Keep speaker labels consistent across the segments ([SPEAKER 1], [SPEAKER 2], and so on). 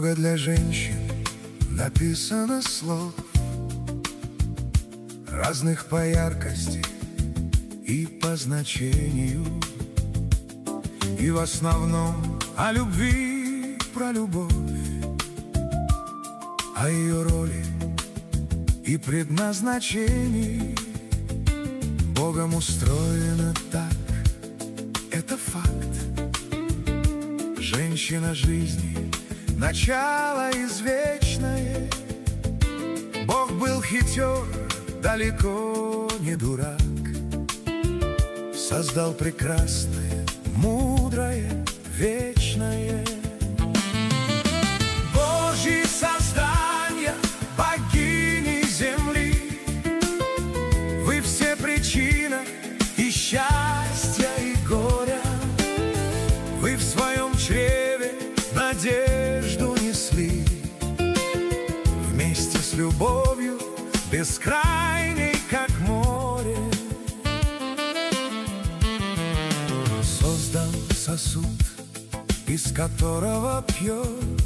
[SPEAKER 1] Много для женщин написано слов, разных по яркости и по значению, и в основном о любви, про любовь, о ее роли и предназначении. Богом устроено так, это факт. Женщина жизни, начало извечное. Бог был хитер, далеко не дурак. Создал прекрасное, мудрое, вечное. Божьи создания, богини земли, вы все причина и счастья, и горя. Вы в своем чреве надежду несли, вместе с любовью бескрайней, как море. Создан сосуд, из которого пьет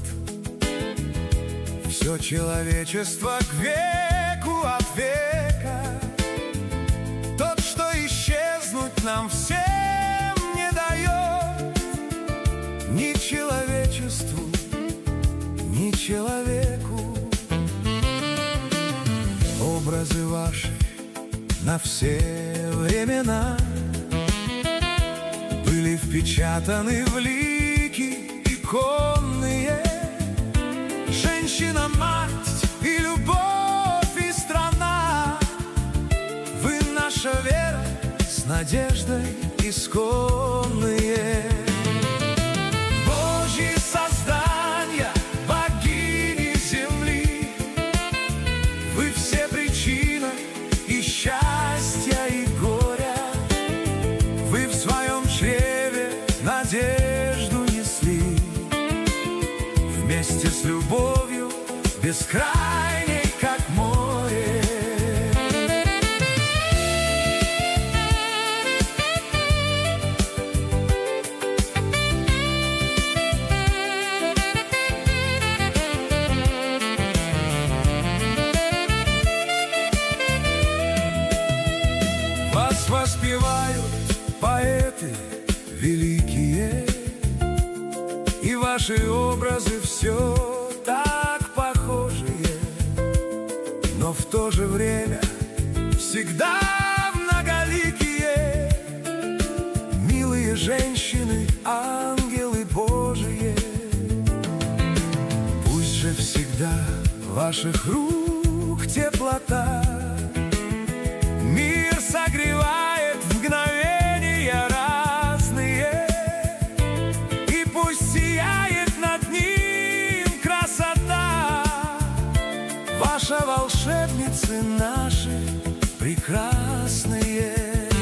[SPEAKER 1] все человечество к веку от века. Тот, что исчезнуть нам всем не дает, ни человечеству, ни человеку. Образы ваши на все времена были впечатаны в лики иконные. Женщина, мать и любовь, и страна. Вы наша вера с надеждой исконные. Божьи создания, богини земли, вы все причина и счастья, и горя. Вы в своем чреве надежду несли, вместе с любовью бескрайней, как море. Вас воспевают поэты великие, и ваши образы все так похожие, но в то же время всегда многоликие. Милые женщины, ангелы Божии, пусть же всегда ваших рук теплота мир согревает в мгновения разные, и пусть сияет над ним красота. Ваша волшебницы наши прекрасные.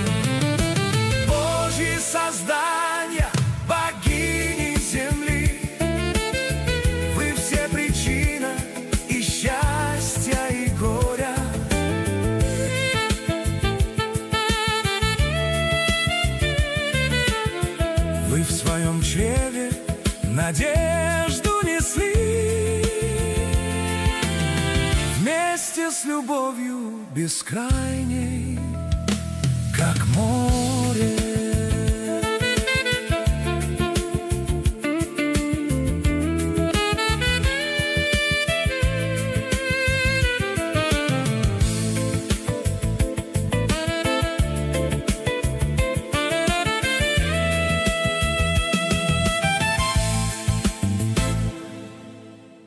[SPEAKER 1] Божьи создания, богини земли, вы все причина и счастья, и горя. Вы в своем чреве надежду несли, вместе с любовью бескрайней, как море.